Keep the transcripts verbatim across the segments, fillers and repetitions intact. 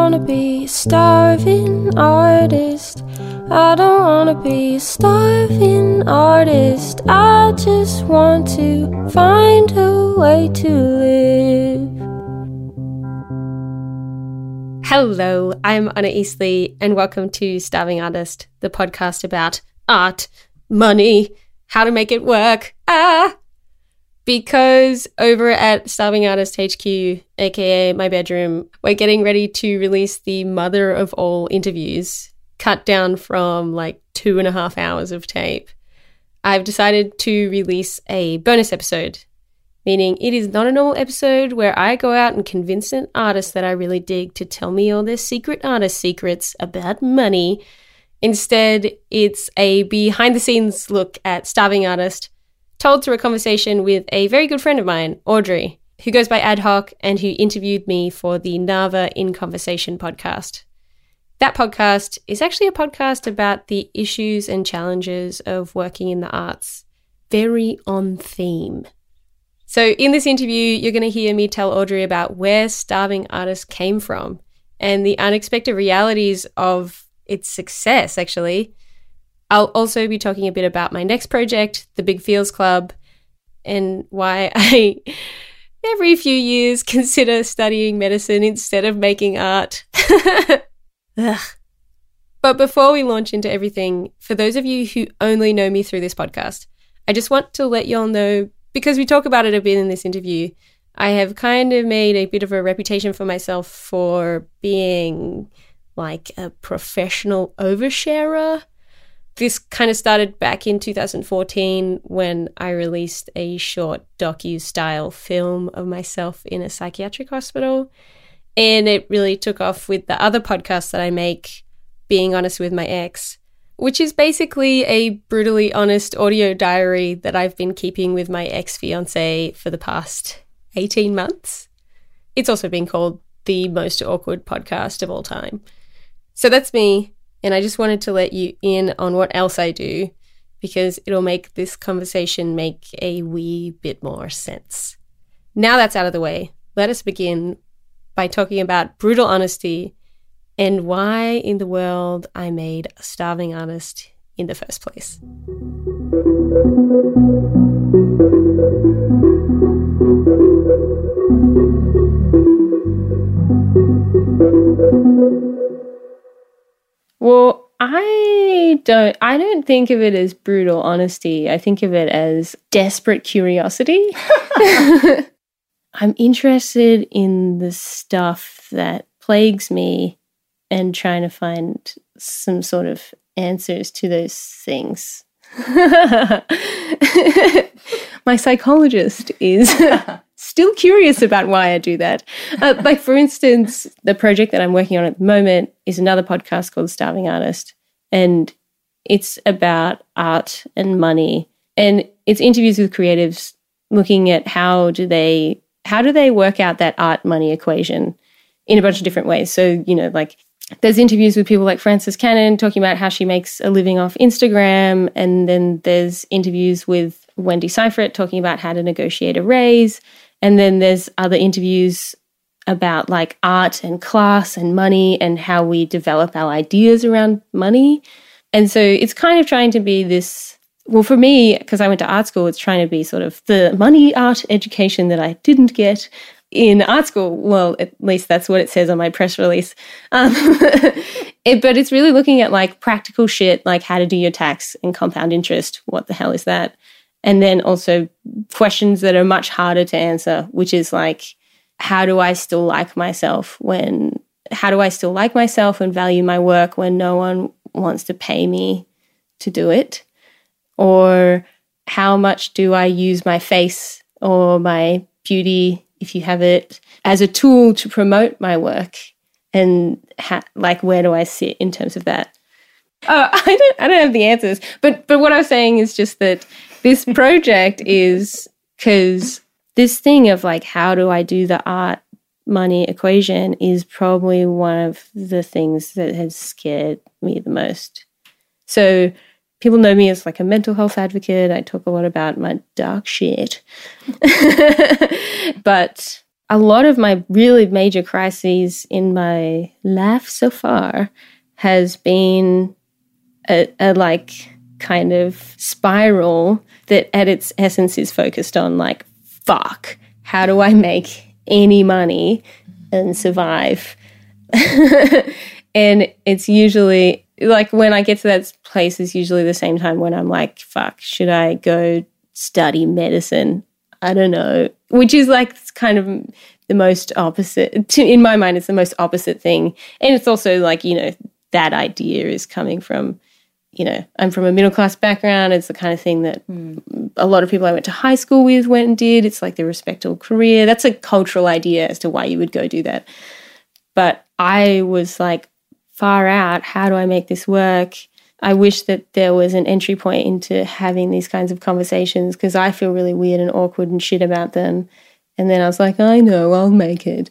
wanna be a starving artist. I don't wanna be a starving artist. I just want to find a way to live. Hello, I'm Anna Eastley, and welcome to Starving Artist, the podcast about art, money, how to make it work. Ah! Because over at Starving Artist H Q, aka my bedroom, we're getting ready to release the mother of all interviews, cut down from like two and a half hours of tape. I've decided to release a bonus episode, meaning it is not a normal episode where I go out and convince an artist that I really dig to tell me all their secret artist secrets about money. Instead, it's a behind-the-scenes look at Starving Artist, told through a conversation with a very good friend of mine, Audrey, who goes by Ad Hoc and who interviewed me for the Nava in Conversation podcast. That podcast is actually a podcast about the issues and challenges of working in the arts. Very on theme. So in this interview, you're going to hear me tell Audrey about where Starving Artist came from and the unexpected realities of its success, actually. I'll also be talking a bit about my next project, the Big Feels Club, and why I, every few years, consider studying medicine instead of making art. Ugh. But before we launch into everything, for those of you who only know me through this podcast, I just want to let you all know, because we talk about it a bit in this interview, I have kind of made a bit of a reputation for myself for being like a professional oversharer. This kind of started back in two thousand fourteen when I released a short docu-style film of myself in a psychiatric hospital. And it really took off with the other podcast that I make, Being Honest with My Ex, which is basically a brutally honest audio diary that I've been keeping with my ex-fiance for the past eighteen months. It's also been called the most awkward podcast of all time. So that's me. And I just wanted to let you in on what else I do, because it'll make this conversation make a wee bit more sense. Now that's out of the way, let us begin by talking about brutal honesty and why in the world I made a Starving Artist in the first place. Well, I don't I don't think of it as brutal honesty. I think of it as desperate curiosity. I'm interested in the stuff that plagues me and trying to find some sort of answers to those things. My psychologist is still curious about why I do that. Uh, like, for instance, the project that I'm working on at the moment is another podcast called Starving Artist, and it's about art and money. And it's interviews with creatives looking at how do they how do they work out that art-money equation in a bunch of different ways. So, you know, like there's interviews with people like Frances Cannon talking about how she makes a living off Instagram, and then there's interviews with Wendy Seifert talking about how to negotiate a raise. And then there's other interviews about like art and class and money and how we develop our ideas around money. And so it's kind of trying to be this, well, for me, because I went to art school, it's trying to be sort of the money art education that I didn't get in art school. Well, at least that's what it says on my press release. Um, it, but it's really looking at like practical shit, like how to do your tax and compound interest. What the hell is that? And then also questions that are much harder to answer, which is like, how do I still like myself when, how do I still like myself and value my work when no one wants to pay me to do it? Or how much do I use my face or my beauty, if you have it, as a tool to promote my work? And ha- like, where do I sit in terms of that? Oh, I don't, I don't have the answers. But, but what I was saying is just that this project is because this thing of like, how do I do the art money equation is probably one of the things that has scared me the most. So people know me as like a mental health advocate. I talk a lot about my dark shit. But a lot of my really major crises in my life so far has been a, a like kind of spiral that at its essence is focused on like, fuck, how do I make any money and survive? And it's usually like when I get to that place is usually the same time when I'm like, fuck, should I go study medicine? I don't know. Which is like kind of the most opposite. To, in my mind, it's the most opposite thing. And it's also like, you know, that idea is coming from, you know, I'm from a middle class background. It's the kind of thing that mm. a lot of people I went to high school with went and did. It's like the respectable career. That's a cultural idea as to why you would go do that. But I was like, far out, how do I make this work? I wish that there was an entry point into having these kinds of conversations because I feel really weird and awkward and shit about them. And then I was like, I know, I'll make it.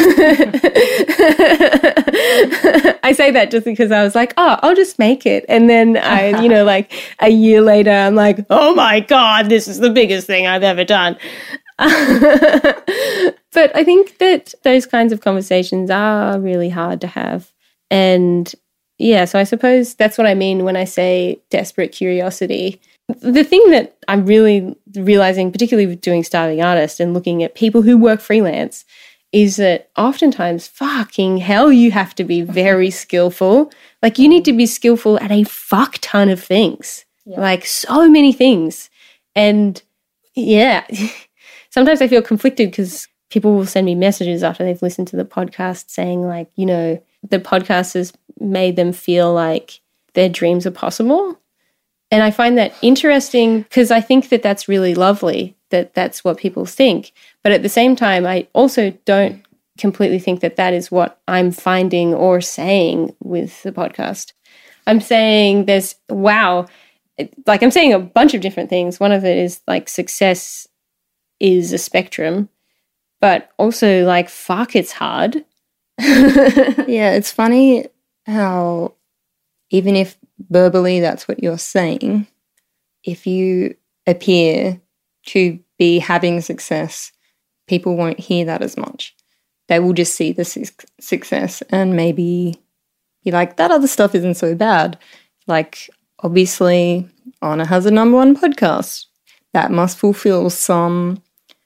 I say that just because I was like, oh, I'll just make it. And then I, you know, like a year later, I'm like, oh my God, this is the biggest thing I've ever done. But I think that those kinds of conversations are really hard to have. And yeah, so I suppose that's what I mean when I say desperate curiosity. The thing that I'm really realizing, particularly with doing Starving Artist and looking at people who work freelance, is that oftentimes, fucking hell, you have to be very skillful. Like you need to be skillful at a fuck ton of things, yeah. Like so many things. And yeah, sometimes I feel conflicted because people will send me messages after they've listened to the podcast saying like, you know, the podcast has made them feel like their dreams are possible. And I find that interesting because I think that that's really lovely, that that's what people think. But at the same time, I also don't completely think that that is what I'm finding or saying with the podcast. I'm saying there's, wow, like I'm saying a bunch of different things. One of it is like success is a spectrum, but also like, fuck, it's hard. Yeah, it's funny how even if verbally that's what you're saying, if you appear to be having success, people won't hear that as much. They will just see the su- success and maybe be like, that other stuff isn't so bad. Like, obviously, Anna has a number one podcast. That must fulfill some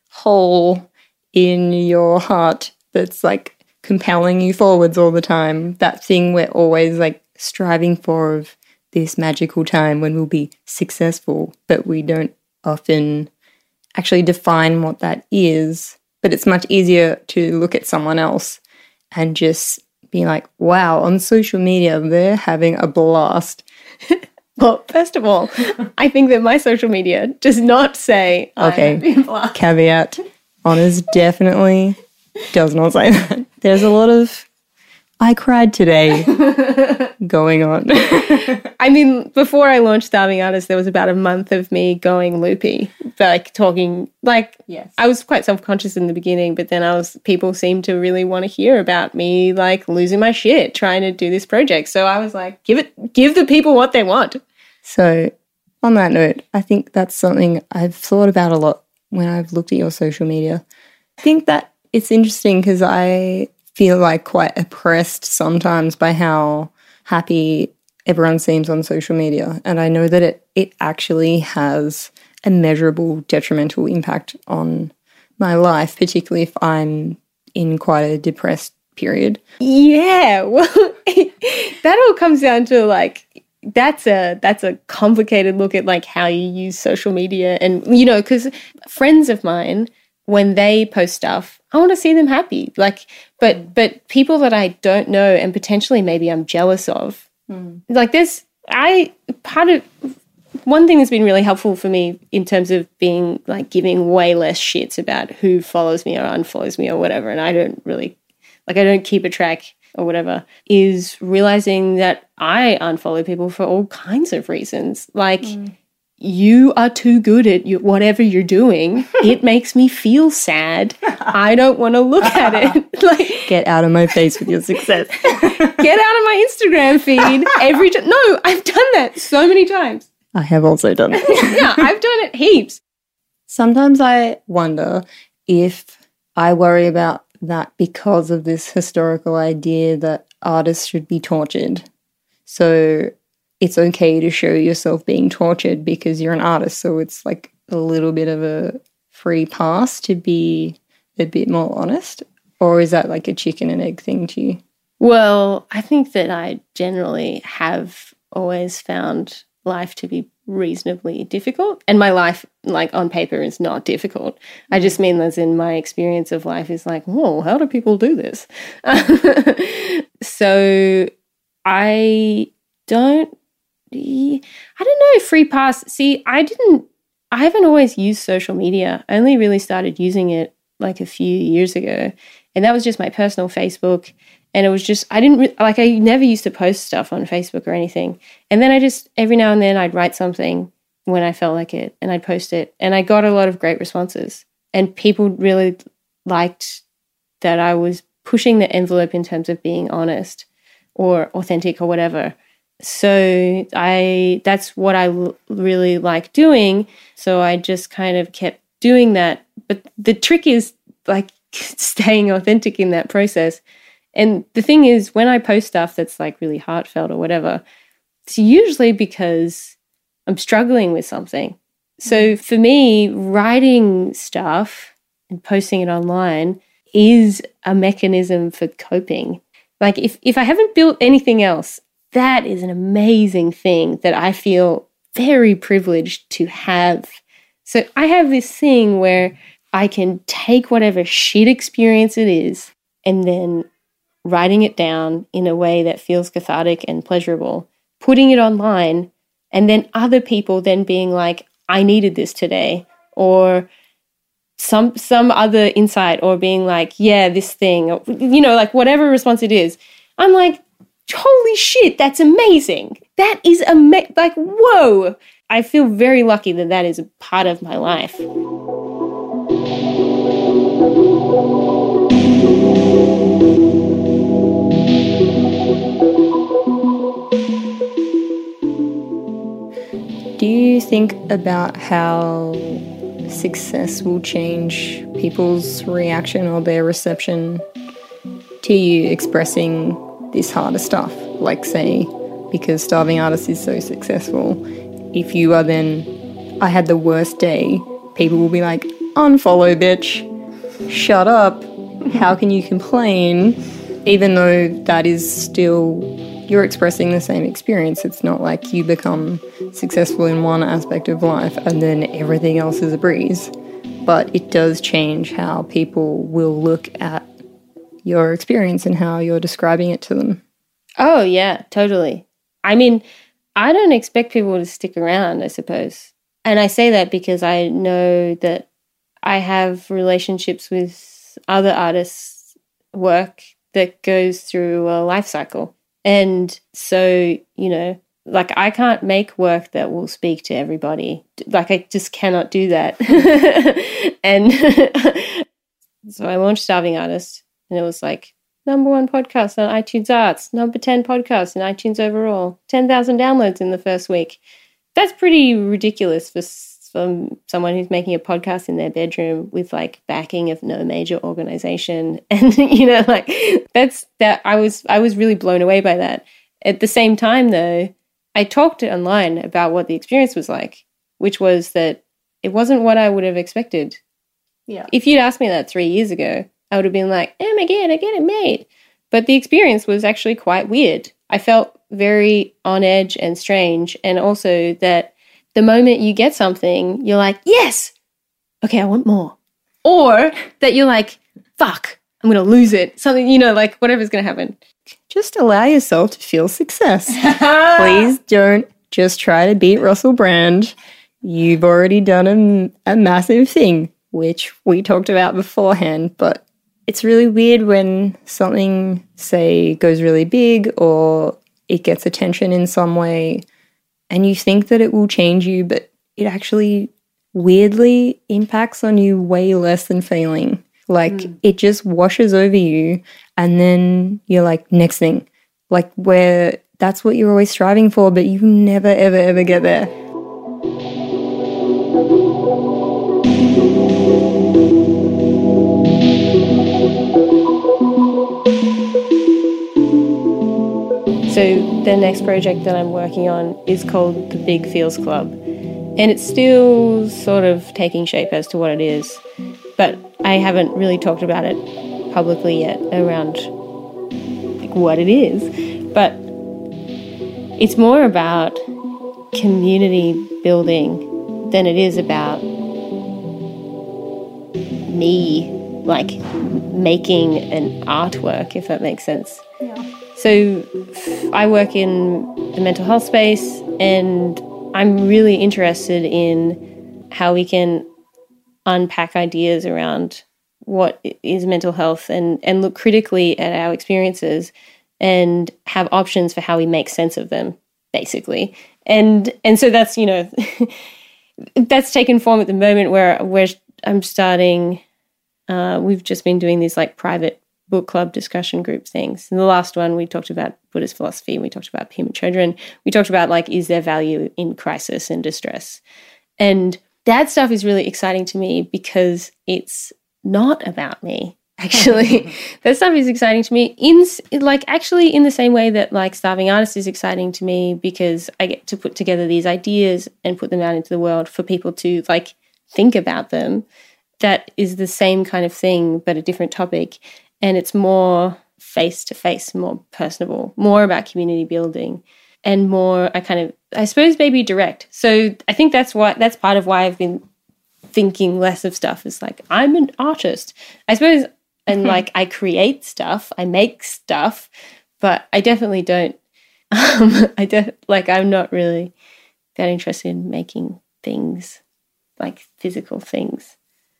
hole in your heart that's like compelling you forwards all the time. That thing we're always like striving for of this magical time when we'll be successful, but we don't often actually define what that is. But it's much easier to look at someone else and just be like, wow, on social media, they're having a blast. Well, first of all, I think that my social media does not say okay, I'm having a blast. Caveat, Honors definitely does not say that. There's a lot of I cried today going on. I mean, before I launched Starving Artist, there was about a month of me going loopy, like talking, like, yes. I was quite self-conscious in the beginning, but then I was, people seemed to really want to hear about me, like, losing my shit, trying to do this project. So I was like, give it, give the people what they want. So on that note, I think that's something I've thought about a lot when I've looked at your social media. I think that it's interesting because I feel like quite oppressed sometimes by how happy everyone seems on social media. And I know that it, it actually has a measurable detrimental impact on my life, particularly if I'm in quite a depressed period. Yeah, well, that all comes down to like, that's a that's a complicated look at like how you use social media. And, you know, because friends of mine, when they post stuff, I want to see them happy. Like, but but people that I don't know and potentially maybe I'm jealous of, mm. like this, I, part of, one thing that's been really helpful for me in terms of being like giving way less shits about who follows me or unfollows me or whatever, and I don't really, like I don't keep a track or whatever, is realizing that I unfollow people for all kinds of reasons. Like, mm. you are too good at you, whatever you're doing. It makes me feel sad. I don't want to look at it. Like, get out of my face with your success. Get out of my Instagram feed every time. No, I've done that so many times. I have also done it. Yeah, I've done it heaps. Sometimes I wonder if I worry about that because of this historical idea that artists should be tortured. So it's okay to show yourself being tortured because you're an artist. So it's like a little bit of a free pass to be a bit more honest. Or is that like a chicken and egg thing to you? Well, I think that I generally have always found life to be reasonably difficult. And my life, like on paper, is not difficult. I just mean as in my experience of life is like, whoa, how do people do this? So I don't, I don't know, free pass. See, I didn't, I haven't always used social media. I only really started using it like a few years ago. And that was just my personal Facebook. And it was just, I didn't, re- like I never used to post stuff on Facebook or anything. And then I just, every now and then I'd write something when I felt like it and I'd post it. And I got a lot of great responses. And people really liked that I was pushing the envelope in terms of being honest or authentic or whatever. So I, that's what I l- really like doing. So I just kind of kept doing that. But the trick is like staying authentic in that process. And the thing is, when I post stuff that's like really heartfelt or whatever, it's usually because I'm struggling with something. So for me, writing stuff and posting it online is a mechanism for coping. Like if, if I haven't built anything else, that is an amazing thing that I feel very privileged to have. So I have this thing where I can take whatever shit experience it is and then writing it down in a way that feels cathartic and pleasurable, putting it online, and then other people then being like, I needed this today, or some some other insight, or being like, yeah, this thing, or, you know, like whatever response it is. I'm like, holy shit, that's amazing. That is ama- like, whoa. I feel very lucky that that is a part of my life. Do you think about how success will change people's reaction or their reception to you expressing this harder stuff? Like, say, because Starving Artist is so successful, if you are then, I had the worst day, people will be like, unfollow, bitch. Shut up. How can you complain? Even though that is still, you're expressing the same experience. It's not like you become successful in one aspect of life and then everything else is a breeze. But it does change how people will look at your experience and how you're describing it to them. Oh, yeah, totally. I mean, I don't expect people to stick around, I suppose. And I say that because I know that I have relationships with other artists' work that goes through a life cycle. And so, you know, like I can't make work that will speak to everybody. Like I just cannot do that. And so I launched Starving Artist and it was like number one podcast on iTunes Arts, number ten podcast in iTunes overall, ten thousand downloads in the first week. That's pretty ridiculous for from someone who's making a podcast in their bedroom with like backing of no major organization. And, you know, like that's that I was, I was really blown away by that. At the same time though, I talked online about what the experience was like, which was that it wasn't what I would have expected. Yeah. If you'd asked me that three years ago, I would have been like, oh my God, I get it made. But the experience was actually quite weird. I felt very on edge and strange. And also that the moment you get something, you're like, yes, okay, I want more. Or that you're like, fuck, I'm going to lose it. Something, you know, like whatever's going to happen. Just allow yourself to feel success. Please don't just try to beat Russell Brand. You've already done a, a massive thing, which we talked about beforehand, but it's really weird when something, say, goes really big or it gets attention in some way and you think that it will change you, but it actually weirdly impacts on you way less than failing. Like, mm. it just washes over you and then you're like, next thing. Like, where that's what you're always striving for, but you never, ever, ever get there. So the next project that I'm working on is called the Big Feels Club. And it's still sort of taking shape as to what it is. But I haven't really talked about it publicly yet around like, what it is. But it's more about community building than it is about me, like, making an artwork, if that makes sense. Yeah. So I work in the mental health space, and I'm really interested in how we can unpack ideas around what is mental health and, and look critically at our experiences and have options for how we make sense of them, basically. And and so that's, you know, that's taken form at the moment where, where I'm starting, uh, we've just been doing these like private book club discussion group things. In the last one, we talked about Buddhist philosophy, we talked about Pema Chodron, we talked about like, is there value in crisis and distress? And that stuff is really exciting to me because it's not about me, actually. That stuff is exciting to me in like actually in the same way that like Starving Artist is exciting to me because I get to put together these ideas and put them out into the world for people to like think about them. That is the same kind of thing, but a different topic. And it's more face-to-face, more personable, more about community building and more, I kind of, I suppose maybe direct. So I think that's why, that's part of why I've been thinking less of stuff is like, I'm an artist, I suppose. And like, I create stuff, I make stuff, but I definitely don't, um, I def- like, I'm not really that interested in making things, like physical things.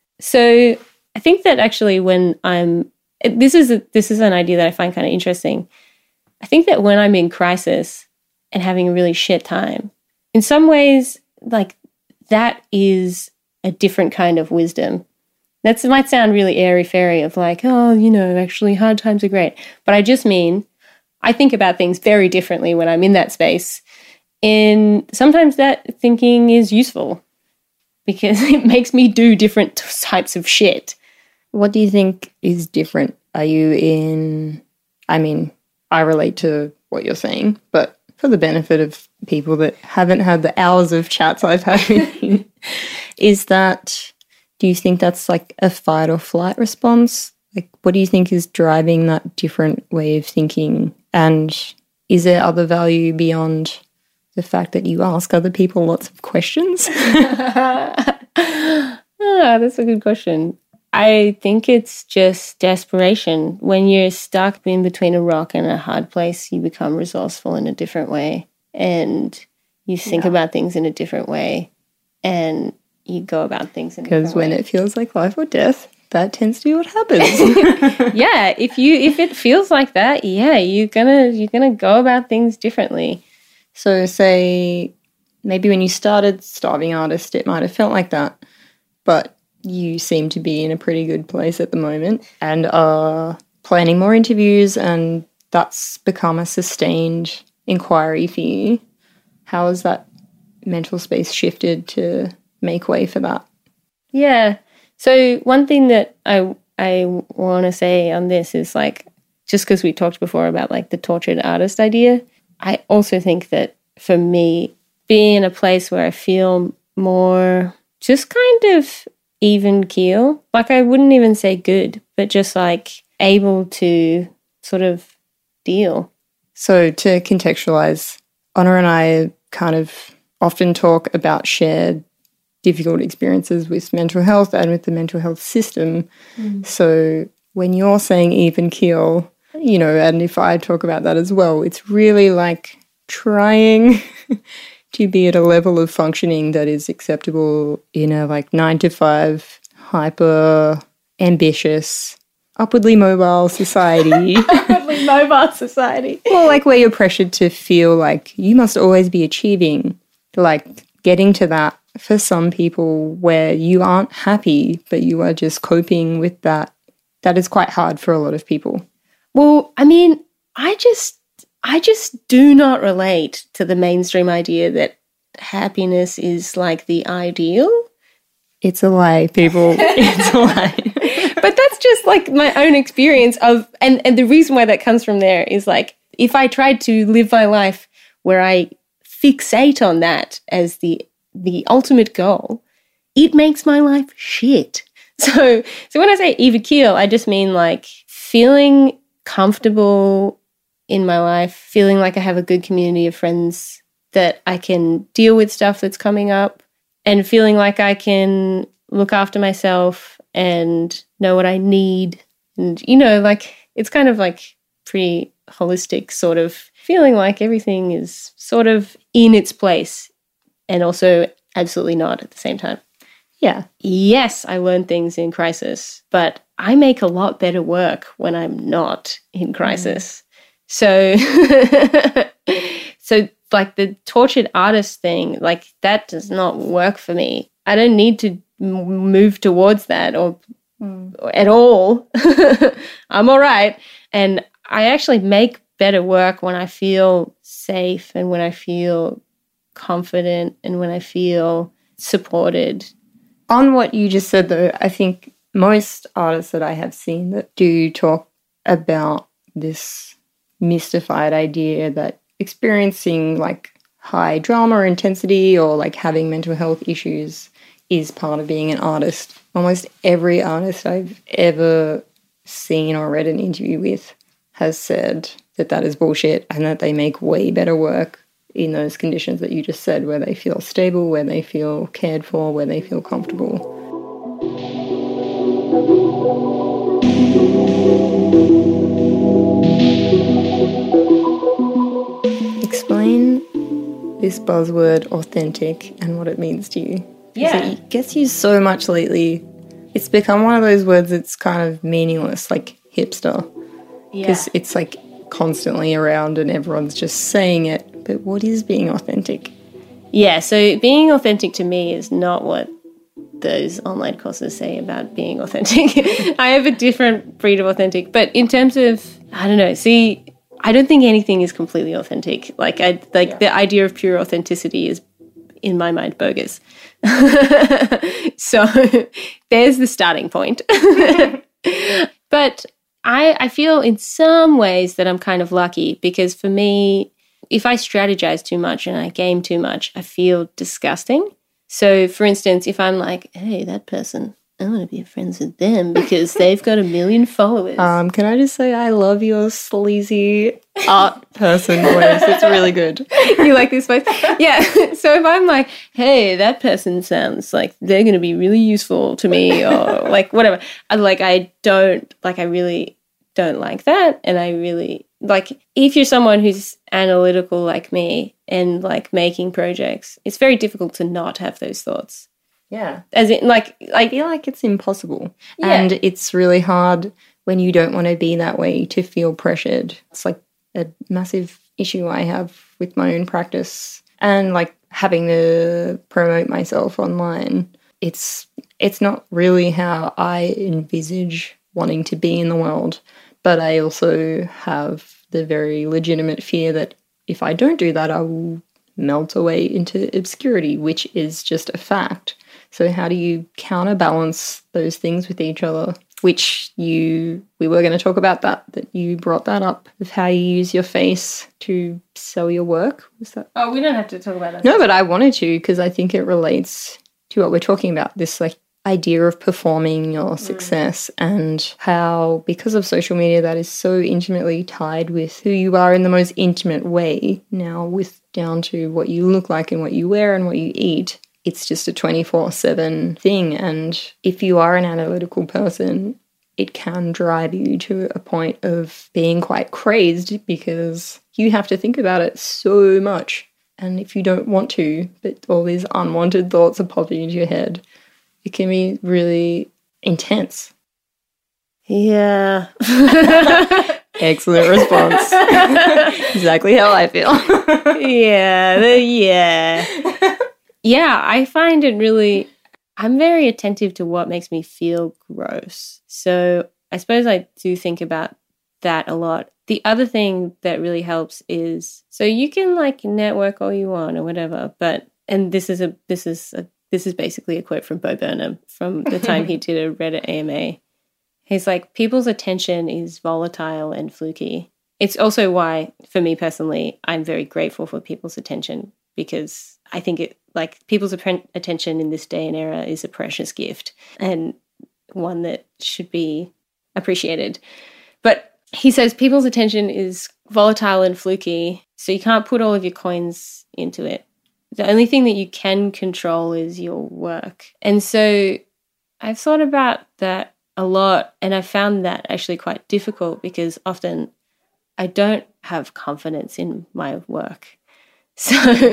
So I think that actually when I'm, this is a, this is an idea that I find kind of interesting. I think that when I'm in crisis and having a really shit time, in some ways, like that is a different kind of wisdom. That might sound really airy-fairy of like, oh, you know, actually hard times are great. But I just mean I think about things very differently when I'm in that space. And sometimes that thinking is useful because it makes me do different types of shit. What do you think is different? Are you in, I mean, I relate to what you're saying, but for the benefit of people that haven't had the hours of chats I've had with you, is that, do you think that's like a fight or flight response? Like, what do you think is driving that different way of thinking? And is there other value beyond the fact that you ask other people lots of questions? ah, that's a good question. I think it's just desperation. When you're stuck in between a rock and a hard place, you become resourceful in a different way and you think yeah. about things in a different way and you go about things in a different way. Because when it feels like life or death, that tends to be what happens. yeah, if you if it feels like that, yeah, you're gonna you're gonna go about things differently. So say maybe when you started Starving Artist, it might have felt like that, but you seem to be in a pretty good place at the moment and are planning more interviews, and that's become a sustained inquiry for you. How has that mental space shifted to make way for that? Yeah. So one thing that I I want to say on this is like, just because we talked before about like the tortured artist idea, I also think that for me, being in a place where I feel more just kind of even keel, like I wouldn't even say good, but just like able to sort of deal. So to contextualize, Honor and I kind of often talk about shared difficult experiences with mental health and with the mental health system. Mm. So when you're saying even keel, you know, and if I talk about that as well, it's really like trying to be at a level of functioning that is acceptable in a like nine to five, hyper ambitious, upwardly mobile society. Upwardly mobile society. Well, like where you're pressured to feel like you must always be achieving, like getting to that for some people where you aren't happy, but you are just coping with that. That is quite hard for a lot of people. Well, I mean, I just, I just do not relate to the mainstream idea that happiness is like the ideal. It's a lie, people. It's a lie. But that's just like my own experience of, and, and the reason why that comes from there is like, if I tried to live my life where I fixate on that as the the ultimate goal, it makes my life shit. So, so when I say even keel, I just mean like feeling comfortable in my life, feeling like I have a good community of friends that I can deal with stuff that's coming up, and feeling like I can look after myself and know what I need. And, you know, like it's kind of like pretty holistic sort of feeling like everything is sort of in its place and also absolutely not at the same time. Yeah. Yes, I learn things in crisis, but I make a lot better work when I'm not in crisis. Mm. So, so like the tortured artist thing, like that does not work for me. I don't need to m- move towards that or, mm. or at all. I'm all right. And I actually make better work when I feel safe and when I feel confident and when I feel supported. On what you just said, though, I think most artists that I have seen that do talk about this mystified idea that experiencing like high drama or intensity or like having mental health issues is part of being an artist. Almost every artist I've ever seen or read an interview with has said that that is bullshit and that they make way better work in those conditions that you just said, where they feel stable, where they feel cared for, where they feel comfortable. Explain this buzzword authentic and what it means to you. Yeah. It gets used so much lately. It's become one of those words that's kind of meaningless, like hipster. Because yeah. It's like constantly around and everyone's just saying it. But what is being authentic? Yeah, so being authentic to me is not what those online courses say about being authentic. I have a different breed of authentic. But in terms of, I don't know, see, I don't think anything is completely authentic. Like, I like yeah. the idea of pure authenticity is, in my mind, bogus. So there's the starting point. But I, I feel in some ways that I'm kind of lucky because for me, if I strategize too much and I game too much, I feel disgusting. So, for instance, if I'm like, hey, that person, I want to be friends with them because they've got a million followers. Um, can I just say I love your sleazy art person voice. It's really good. You like this voice? Yeah. So if I'm like, hey, that person sounds like they're going to be really useful to me or like whatever. I, like I don't, like I really don't like that. And I really, like if you're someone who's analytical like me and like making projects, it's very difficult to not have those thoughts. Yeah. As in like, like I feel like it's impossible. Yeah. And it's really hard when you don't want to be that way to feel pressured. It's like a massive issue I have with my own practice and like having to promote myself online. It's it's not really how I envisage wanting to be in the world, but I also have the very legitimate fear that if I don't do that, I will melt away into obscurity, which is just a fact. So how do you counterbalance those things with each other? Which you, we were going to talk about that, that you brought that up, of how you use your face to sell your work. Was that? Oh, we don't have to talk about that. No, but I wanted to because I think it relates to what we're talking about, this like idea of performing your success mm. and how, because of social media, that is so intimately tied with who you are in the most intimate way now, with down to what you look like and what you wear and what you eat. It's just a twenty-four seven thing. And if you are an analytical person, it can drive you to a point of being quite crazed because you have to think about it so much. And if you don't want to, but all these unwanted thoughts are popping into your head, it can be really intense. Yeah. Excellent response. Exactly how I feel. Yeah. The, yeah. Yeah, I find it really, I'm very attentive to what makes me feel gross. So I suppose I do think about that a lot. The other thing that really helps is, so you can like network all you want or whatever, but, and this is a, this is a, this is basically a quote from Bo Burnham from the time he did a Reddit A M A. He's like, people's attention is volatile and fluky. it's also why, for me personally, I'm very grateful for people's attention, because I think it like people's attention in this day and era is a precious gift and one that should be appreciated. But he says people's attention is volatile and fluky, so you can't put all of your coins into it. The only thing that you can control is your work. And so I've thought about that a lot, and I found that actually quite difficult, because often I don't have confidence in my work. So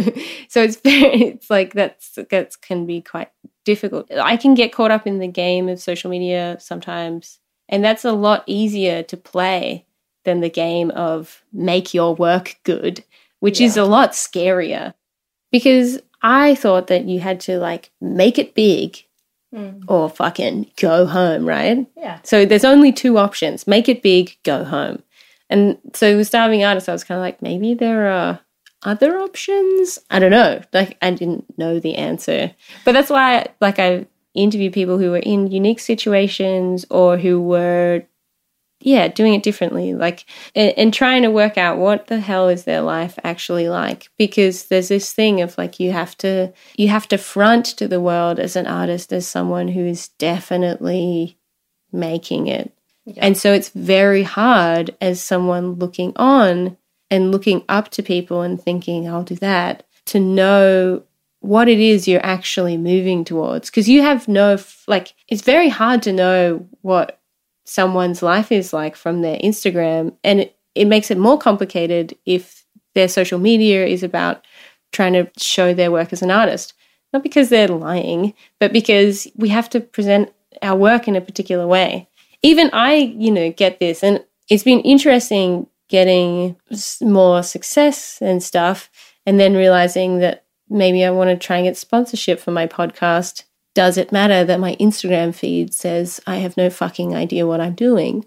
so it's very, it's like that's that can be quite difficult. I can get caught up in the game of social media sometimes, and that's a lot easier to play than the game of make your work good, which yeah. is a lot scarier. Because I thought that you had to like make it big mm. or fucking go home, right? Yeah. So there's only two options: make it big, go home. And so with Starving Artist, I was kind of like, maybe there are other options. I don't know. Like, I didn't know the answer. But that's why, like, I interview people who were in unique situations or who were, yeah, doing it differently, like, and, and trying to work out what the hell is their life actually like. Because there's this thing of like, you have to, you have to front to the world as an artist, as someone who is definitely making it. Yeah. And so it's very hard as someone looking on and looking up to people and thinking, I'll do that, to know what it is you're actually moving towards. Because you have no, like, it's very hard to know what someone's life is like from their Instagram. And it, it makes it more complicated if their social media is about trying to show their work as an artist. Not because they're lying, but because we have to present our work in a particular way. Even I, you know, get this. And it's been interesting getting more success and stuff, and then realizing that maybe I want to try and get sponsorship for my podcast. Does it matter that my Instagram feed says I have no fucking idea what I'm doing?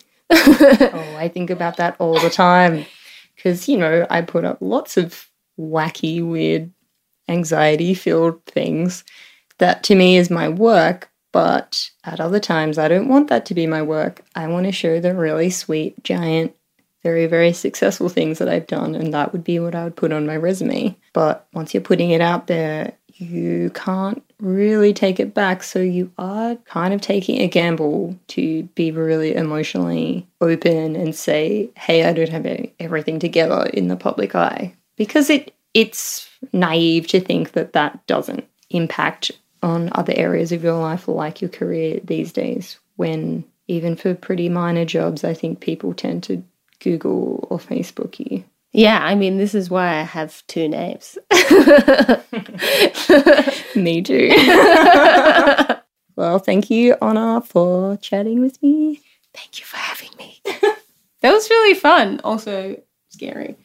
Oh, I think about that all the time, because, you know, I put up lots of wacky, weird, anxiety-filled things that to me is my work, but at other times I don't want that to be my work. I want to show the really sweet, giant, very, very successful things that I've done, and that would be what I would put on my resume. But once you're putting it out there, you can't really take it back, so you are kind of taking a gamble to be really emotionally open and say, hey, I don't have everything together in the public eye. Because it it's naive to think that that doesn't impact on other areas of your life, like your career these days, when even for pretty minor jobs, I think people tend to Google or Facebook you. Yeah, I mean, this is why I have two names. Me too. Well, thank you, Anna, for chatting with me. Thank you for having me. That was really fun. Also scary.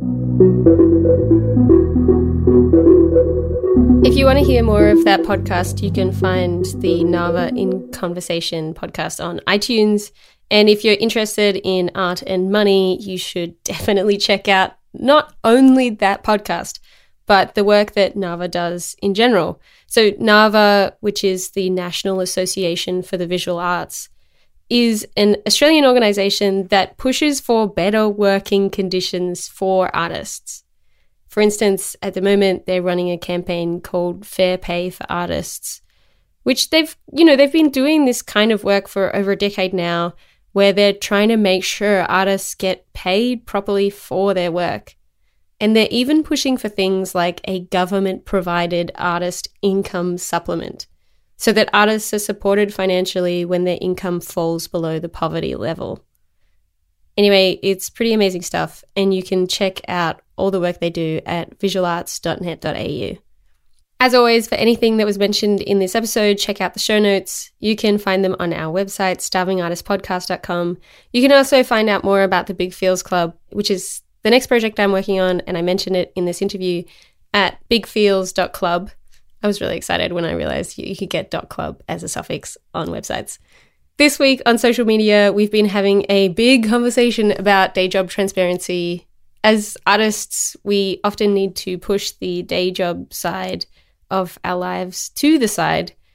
If you want to hear more of that podcast, you can find the Nava in Conversation podcast on iTunes. And if you're interested in art and money, you should definitely check out not only that podcast, but the work that Nava does in general. So Nava, which is the National Association for the Visual Arts, is an Australian organisation that pushes for better working conditions for artists. For instance, at the moment, they're running a campaign called Fair Pay for Artists, which they've, you know, they've been doing this kind of work for over a decade now, where they're trying to make sure artists get paid properly for their work. And they're even pushing for things like a government-provided artist income supplement, so that artists are supported financially when their income falls below the poverty level. Anyway, it's pretty amazing stuff, and you can check out all the work they do at visual arts dot net dot a u. As always, for anything that was mentioned in this episode, check out the show notes. You can find them on our website, starving artist podcast dot com. You can also find out more about the Big Feels Club, which is the next project I'm working on, and I mentioned it in this interview, at big feels dot club. I was really excited when I realized you could get .club as a suffix on websites. This week on social media, we've been having a big conversation about day job transparency. As artists, we often need to push the day job side of our lives to the side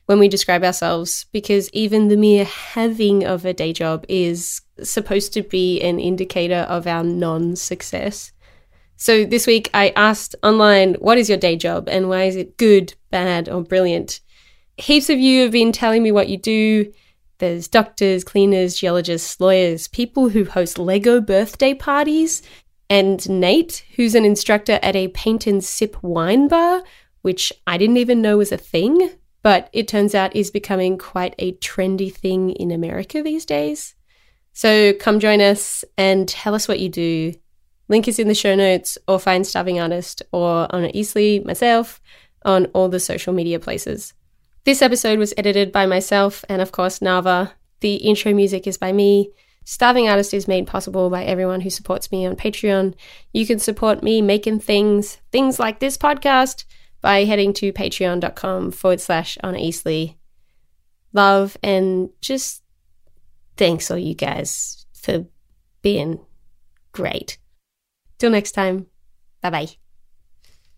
when we describe ourselves, because even the mere having of a day job is supposed to be an indicator of our non-success. So this week I asked online, what is your day job and why is it good, bad, or brilliant? Heaps of you have been telling me what you do. There's doctors, cleaners, geologists, lawyers, people who host Lego birthday parties, and Nate, who's an instructor at a paint and sip wine bar, which I didn't even know was a thing, but it turns out is becoming quite a trendy thing in America these days. So come join us and tell us what you do. Link is in the show notes, or find Starving Artist or Anna Easley, myself, on all the social media places. This episode was edited by myself and, of course, Nava. The intro music is by me. Starving Artist is made possible by everyone who supports me on Patreon. You can support me making things, things like this podcast, by heading to patreon.com forward slash Anna Easley. Love and just thanks all you guys for being great. Till next time. Bye-bye.